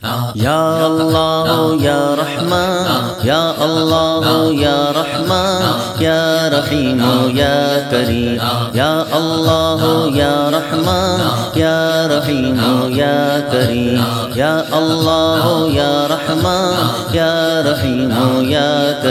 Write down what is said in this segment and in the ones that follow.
یا اللہ یا رحمان یا اللہ یا رحمان یا رحیم یا کریم یا اللہ یا رحمان یا رحیم یا کریم یا اللہ یا رحمان یا رحیم یا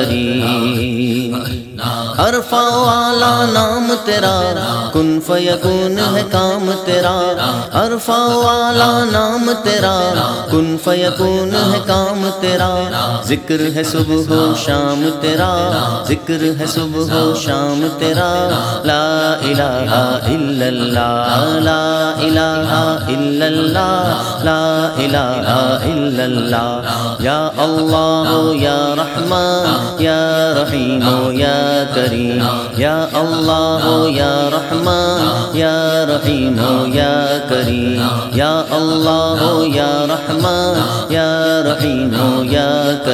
کریم عرفہ والا نام تیرا کن فیکون ہے کام تیرا عرفہ والا نام تیرا کن فیکون ہے کام تیرا ذکر ہے صبح و شام تیرا ذکر ہے صبح و شام تیرا لا الہ الا اللہ لا الہ الا اللہ لا الہ الا اللہ یا اللہ یا رحمان یا رحیم یا کریم یا اللہ یا رحمان یا رحیم یا کریم یا اللہ یا رحمان یا رحیم یا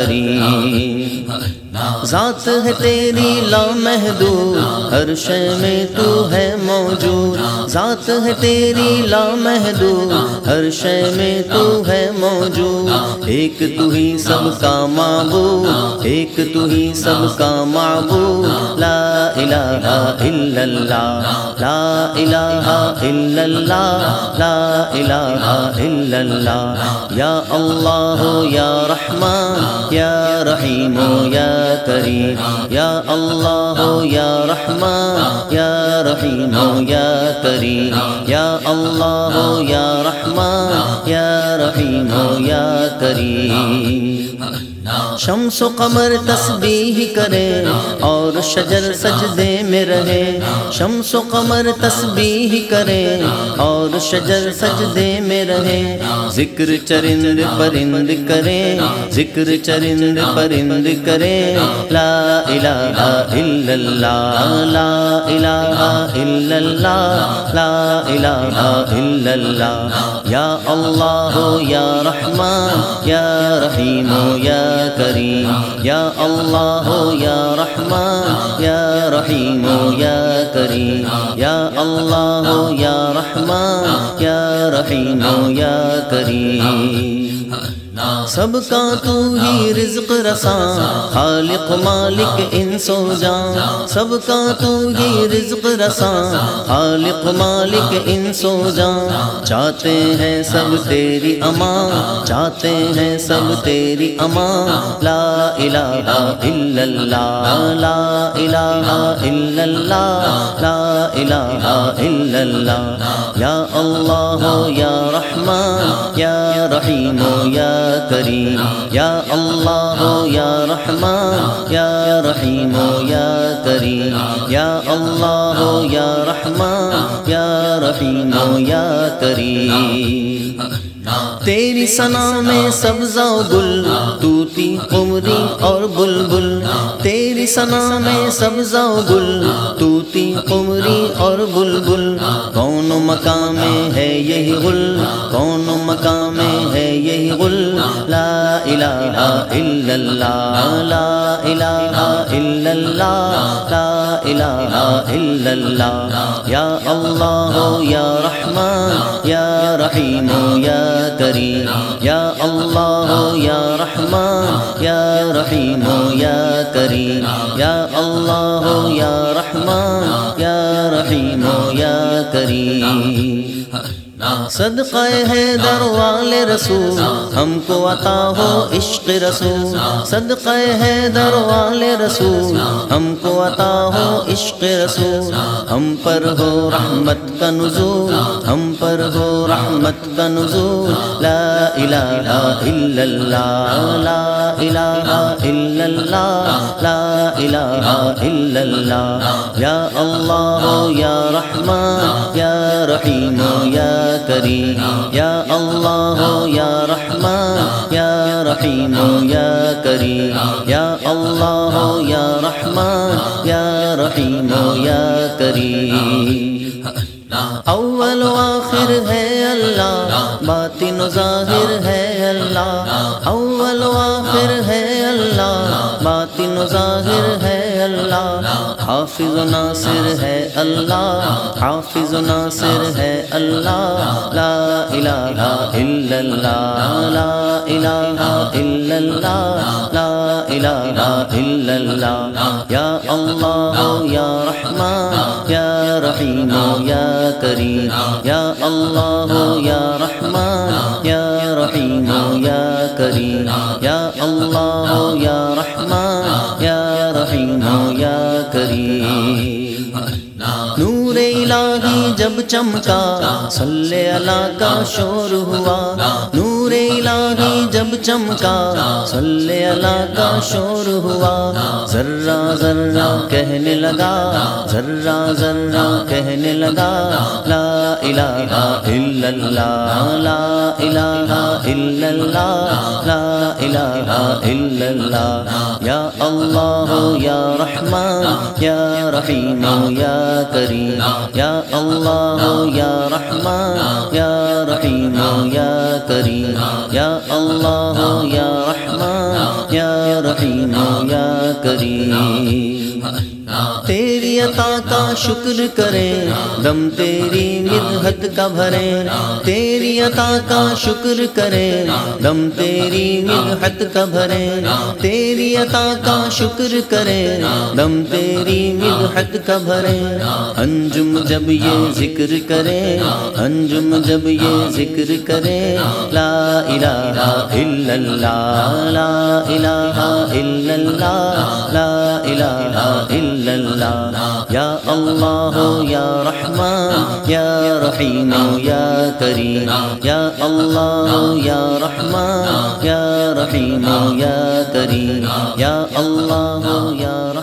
کریم ذات ہے تیری لامحدود ہر شے میں تو ہے موجود ذات ہے تیری لامحدود ہر شے میں تو ہے موجود ایک تو ہی سب کا معبود ایک تو ہی سب کا معبود لا الہ الا اللہ لا الہ الا اللہ لا الہ الا اللہ یا اللہ یا رحمان یا رحیم یا کریم یا اللہ یا رحمان یا رحیم یا کریم یا اللہ یا رحمان یا رحیم یا کریم شمس و قمر تسبیح کرے اور شجر سجدے میں رہے شمس و قمر تسبیح کرے اور شجر سجدے میں رہے ذکر چرند پرند کرے ذکر چرند پرند کرے لا الہ الا اللہ لا الہ الا اللہ لا الہ الا اللہ یا اللہ یا رحمان یا رحیم یا کریم یا اللہ یا رحمان یا رحیم یا کریم یا اللہ یا رحمان یا رحیم یا کریم سب کا تو ہی رزق رساں خالق مالک انس و جان سب کا تو ہی رزق رساں خالق مالک انس و جان چاہتے ہیں سب تیری امان چاہتے ہیں سب تیری امان لا الہ الا اللہ لا الہ الا اللہ لا الہ الا اللہ یا اللہ یا رحمان یا رحیم یا کریم یا اللہ یا رحمان یا رحیم یا کریم یا اللہ یا رحمان یا رحیم یا کریم تیری ثنا میں سبزہ و گل طوطی قمری اور بلبل تیری ثنا میں سبزہ و گل طوطی قمری اور بلبل کون مقام میں ہے یہی غل کون مقام میں ہے یہی غل لا الہ الا اللہ لا الہ الا اللہ لا الہ الا اللہ یا اللہ یا رحمان یا رحیم یا کریم یا اللہ یا رحمان یا رحیم یا کریم یا اللہ یا رحمان یا رحیم یا کریم صدقہ حیدر والے رسول ہم کو عطا ہو عشق رسول صدقہ حیدر والے رسول ہم کو عطا ہو عشق رسول ہم پر ہو رحمت کا نزول ہم پر ہو رحمت کا نزول لا الہ الا اللہ لا الہ الا اللہ لا الہ الا اللہ یا اللہ یا رحمان یا رحیم یا کریم یا اللہ یا رحمان یا رحیم یا کریم یا اللہ یا رحمان یا رحیم یا کریم اول و آخر ہے اللہ باطن و ظاہر ہے اللہ اول و آخر ہے اللہ باطن و ظاہر ہے اللہ حافظ و ناصر ہے اللہ، حافظ و ناصر ہے اللہ، لا الہ الا اللہ، لا الہ الا اللہ، لا الہ الا اللہ، یا اللہ یا رحمان یا رحیم یا کریم، یا اللہ یا رحمان یا رحیم یا کریم، یا اللہ یا رحمان یا رحیم یا کریم۔ نور الہی جب چمکا صلی اللہ کا شور ہوا، نور الہی جب چمکا صلی اللہ کا شور ہوا، ذرہ ذرہ کہنے لگا، ذرہ ذرہ کہنے لگا، لا الہ الا اللہ، لا الہ الا اللہ، لا الہ الا اللہ، یا اللہ یا رحمان یا رحیم یا کریم، یا اللہ یا رحمان یا رحیم یا کریم، یا اللہ یا رحمان یا رحیم یا کریم۔ تیری عطا کا شکر کریں، دم تیری مدحت کا بھریں، تیری عطا کا شکر کریں، دم تیری مدحت کا بھریں، تیری عطا کا شکر کریں، دم تیری مدحت کا بھریں۔ انجم جب یہ ذکر کریں، انجم جب یہ ذکر کریں، لا الہ الا اللہ، لا الہ الا اللہ، لا الہ الا اللہ، یا اللہ یا رحمان یا رحیم یا کریم، یا اللہ یا رحمان یا رحیم یا کریم، یا اللہ یا رحمان